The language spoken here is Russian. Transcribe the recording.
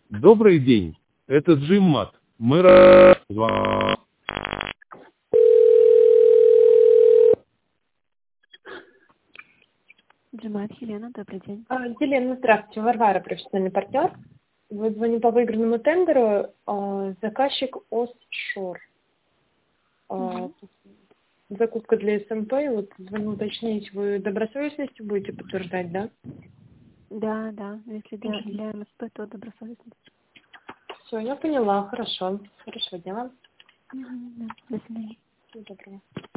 Добрый день, это Джиммат. Мы рады. Джимат, Елена, добрый день. Елена, здравствуйте. Варвара, профессиональный партнер. Вот звоню по выигранному тендеру. Заказчик Остшор. Закупка для СМП. Вот звоню уточнить, вы добросовестностью будете подтверждать, да? Да. Если для МСП, то добросовестность. Все, я поняла. Хорошо. Хорошего дня вам. Да. До свидания. Всего доброго.